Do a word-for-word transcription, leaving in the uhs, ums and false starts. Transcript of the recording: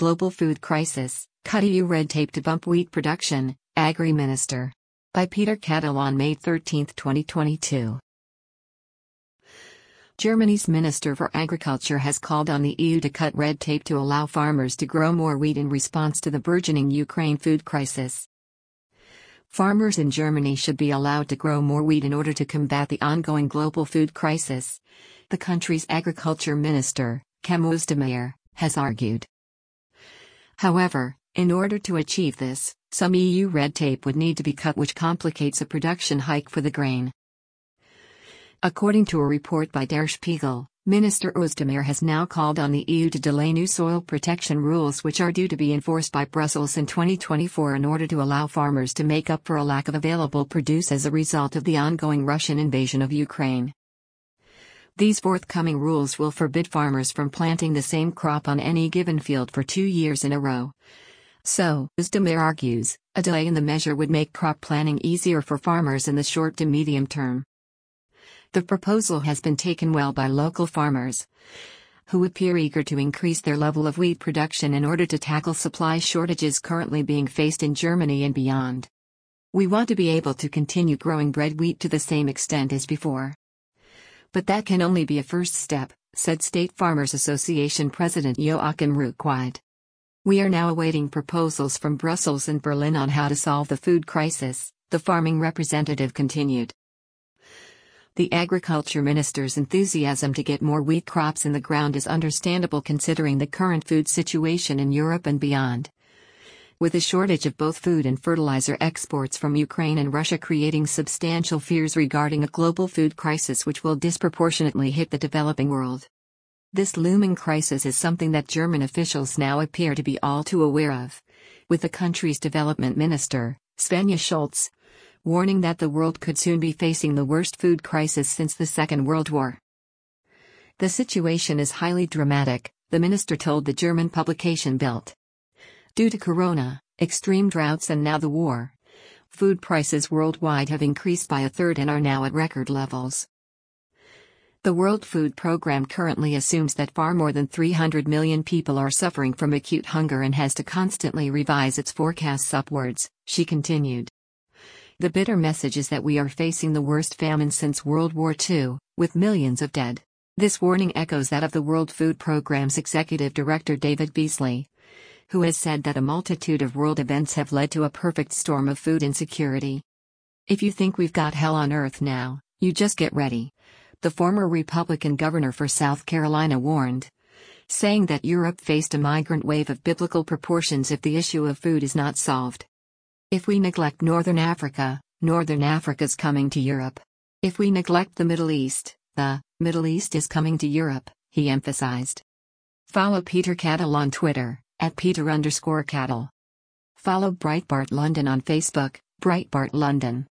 Global Food Crisis, Cut E U Red Tape to Bump Wheat Production, Agri-Minister. By Peter Cattel on May thirteenth, twenty twenty-two. Germany's Minister for Agriculture has called on the E U to cut red tape to allow farmers to grow more wheat in response to the burgeoning Ukraine food crisis. Farmers in Germany should be allowed to grow more wheat in order to combat the ongoing global food crisis, the country's agriculture minister, Cem Özdemir, has argued. However, in order to achieve this, some E U red tape would need to be cut, which complicates a production hike for the grain. According to a report by Der Spiegel, Minister Özdemir has now called on the E U to delay new soil protection rules which are due to be enforced by Brussels in twenty twenty-four in order to allow farmers to make up for a lack of available produce as a result of the ongoing Russian invasion of Ukraine. These forthcoming rules will forbid farmers from planting the same crop on any given field for two years in a row. So, Özdemir argues, a delay in the measure would make crop planning easier for farmers in the short to medium term. The proposal has been taken well by local farmers, who appear eager to increase their level of wheat production in order to tackle supply shortages currently being faced in Germany and beyond. We want to be able to continue growing bread wheat to the same extent as before. But that can only be a first step, said State Farmers Association President Joachim Ruckwied. We are now awaiting proposals from Brussels and Berlin on how to solve the food crisis, the farming representative continued. The agriculture minister's enthusiasm to get more wheat crops in the ground is understandable considering the current food situation in Europe and beyond. With a shortage of both food and fertilizer exports from Ukraine and Russia creating substantial fears regarding a global food crisis which will disproportionately hit the developing world. This looming crisis is something that German officials now appear to be all too aware of, with the country's development minister, Svenja Schulze, warning that the world could soon be facing the worst food crisis since the Second World War. The situation is highly dramatic, the minister told the German publication Bild. Due to corona, extreme droughts and now the war, food prices worldwide have increased by a third and are now at record levels. The World Food Programme currently assumes that far more than three hundred million people are suffering from acute hunger and has to constantly revise its forecasts upwards, she continued. The bitter message is that we are facing the worst famine since World War Two, with millions of dead. This warning echoes that of the World Food Programme's executive director David Beasley, who has said that a multitude of world events have led to a perfect storm of food insecurity. If you think we've got hell on earth now, you just get ready, the former Republican governor for South Carolina warned, saying that Europe faced a migrant wave of biblical proportions if the issue of food is not solved. If we neglect Northern Africa, Northern Africa's coming to Europe. If we neglect the Middle East, the Middle East is coming to Europe, he emphasized. Follow Peter Cattel on Twitter, at Peter underscore Cattel. Follow Breitbart London on Facebook, Breitbart London.